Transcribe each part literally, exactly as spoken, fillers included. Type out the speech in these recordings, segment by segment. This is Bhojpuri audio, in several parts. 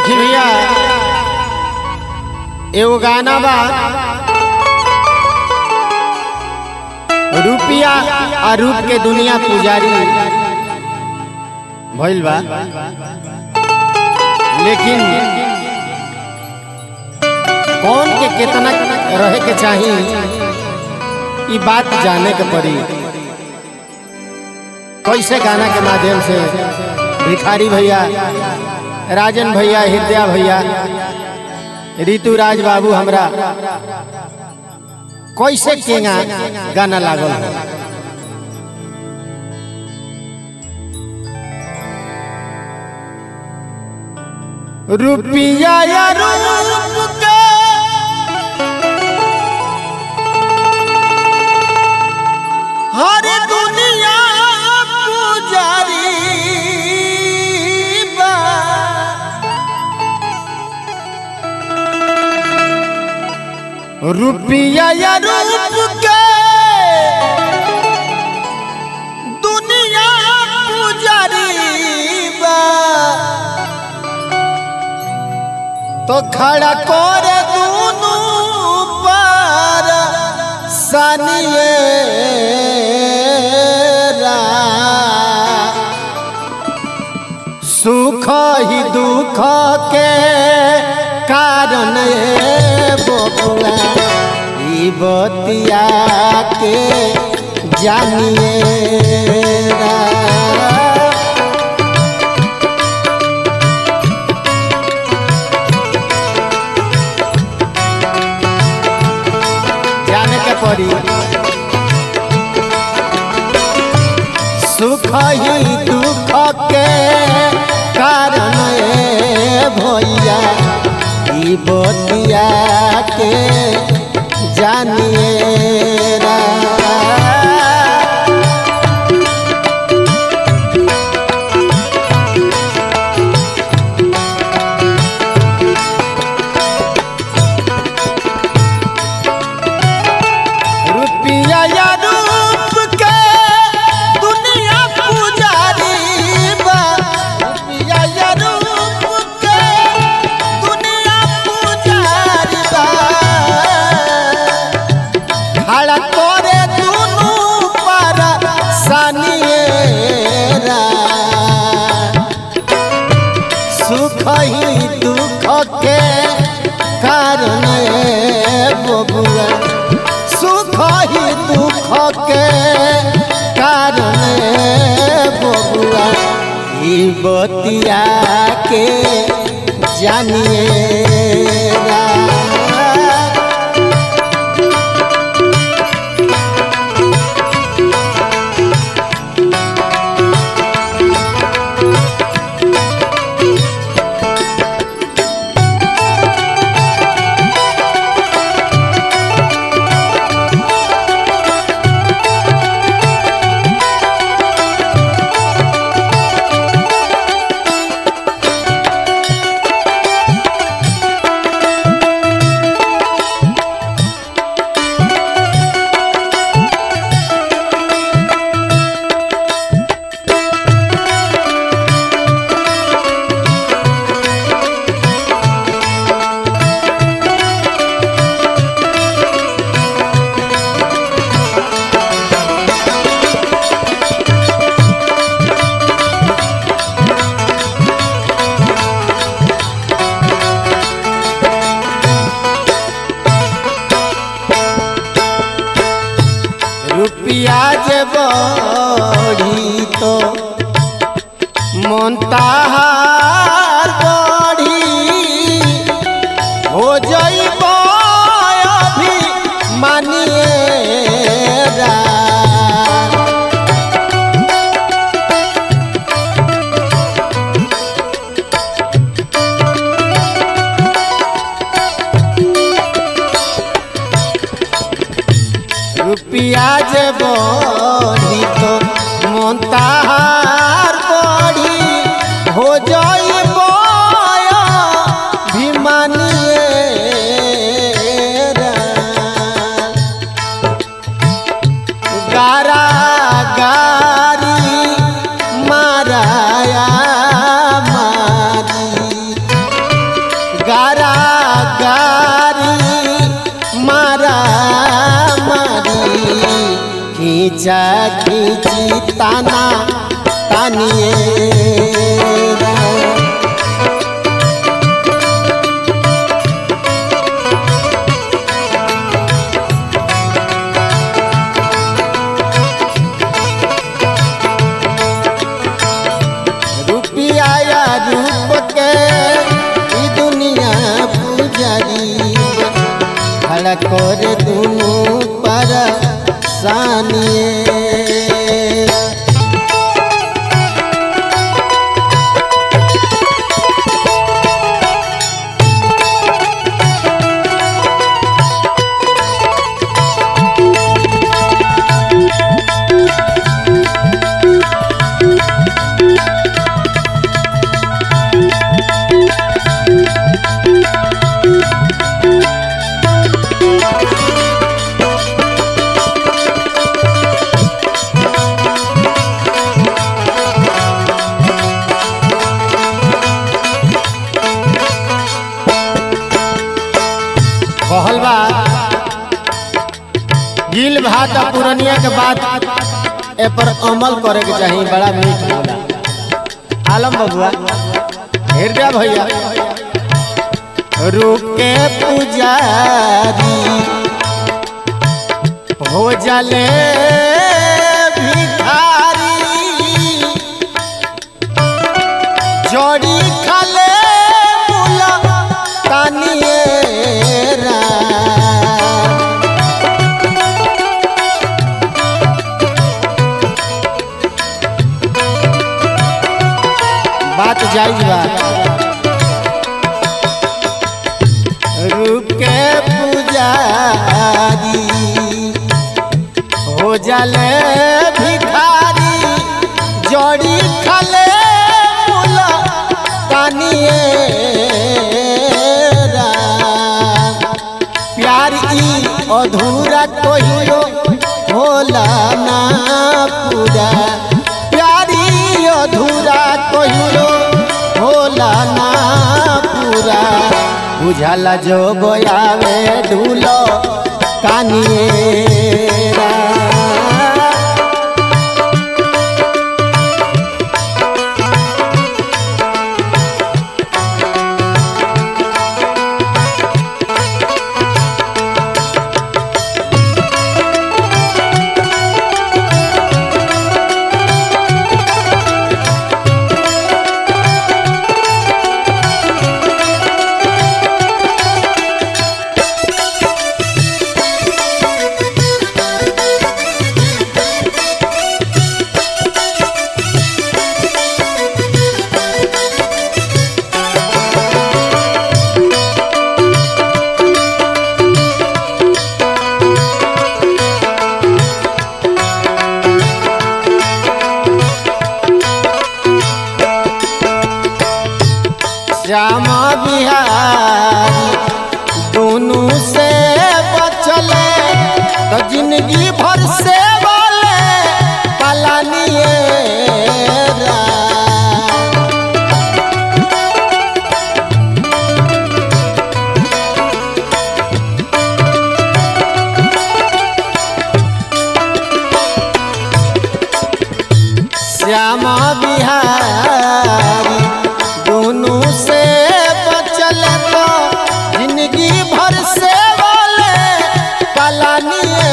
देखी भैया एगो गाना बा रुपया और रूप के दुनिया पुजारी भइल बा, लेकिन कौन के कितना रहे के चाहिए ये बात जाने के पड़ी। कैसे गाना के माध्यम से भिखारी भैया, राजन भैया, हृदय भैया, ऋतुराज बाबू हमरा कैसे केगा गाना लागल है। रुपया या रूप के हर दुनिया पुजारी बा, रुपया या रूप के दुनिया पुजारी बा, तो खड़ा करे दोनों पर सनिए सुख ही दुख के कारण बबुआ ई बतिया के जानिए। जाने के पड़ी सुख ही दुख के कारण भैया ई बतिया के जानिए। रुपया या रूप के दुनिया पुजारी बा, रुपया या रूप के दुनिया पुजारी बा, खड़ा करे दुनू पर सनिए सुख ही दुख के कारण बबुआ, सुख ही दुख के कारण बबुआ ई बतिया के जानिए। रुपया जे बढ़ी तो मन ताहार बढ़ी हो जाइब अभी मानिए। रुपया जे बढ़ी तो मन ताहार बढ़ी हो जाइब भी मानिए। गारा गारी माराया मारी खींचा खींची ताना तानिए रुपया या रूप के ई दुनिया पुजारी खड़ा कर दूनू पर सानिए कहलबा गिल भात पुरनिया के बात ए पर अमल करे के चाहिए। बड़ा मीठ होला आलम बबुआ हृदय भैया रुके पुजारी हो जाले भिखारी जोड़ी खाले मुला तानिए बात जायज बा रुके पुजारी हो जाले भिखारी जोड़ी खाले मुला तानिए प्यार ई अधूरा कहियो होला ना पूरा प्यारी अधूरा कहियो होला ना पूरा बुझाला जो गोयावे ढूलो कानिएरा श्यामा बिहारी दोनों से बचले तो जिंदगी भर से वाले पलानिए श्यामा बिहारी दोनों से बचल तो जिंदगी भर से वाले पलानिए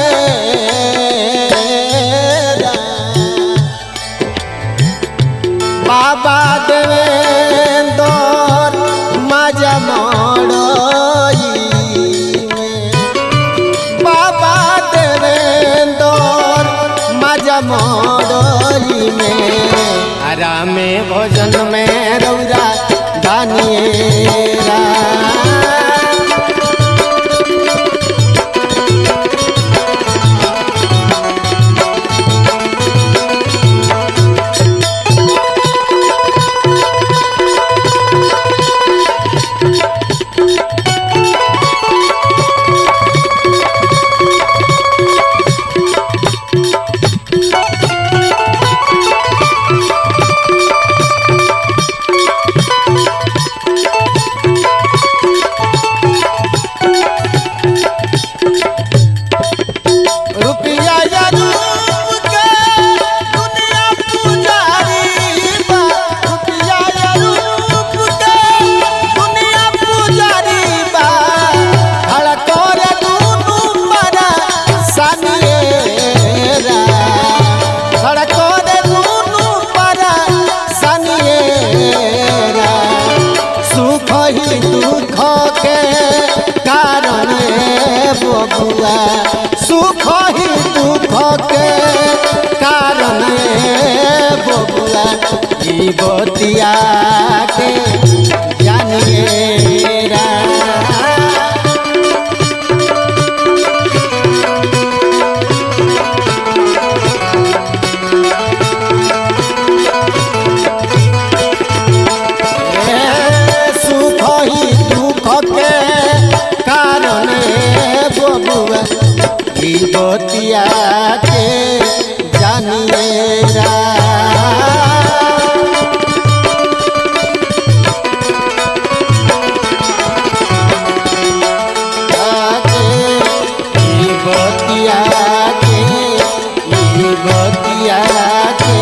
बाबा देवेंद्र माजा मड़ई में बाबा देवेंद्र माजा मड़ई में आरामे भोजन में रौरा दानिएरा ई बतिया के जानिए रा। सुख ही दुख के कारण बबुआ ई बतिया के जानिए रा। बतिया के ई बतिया के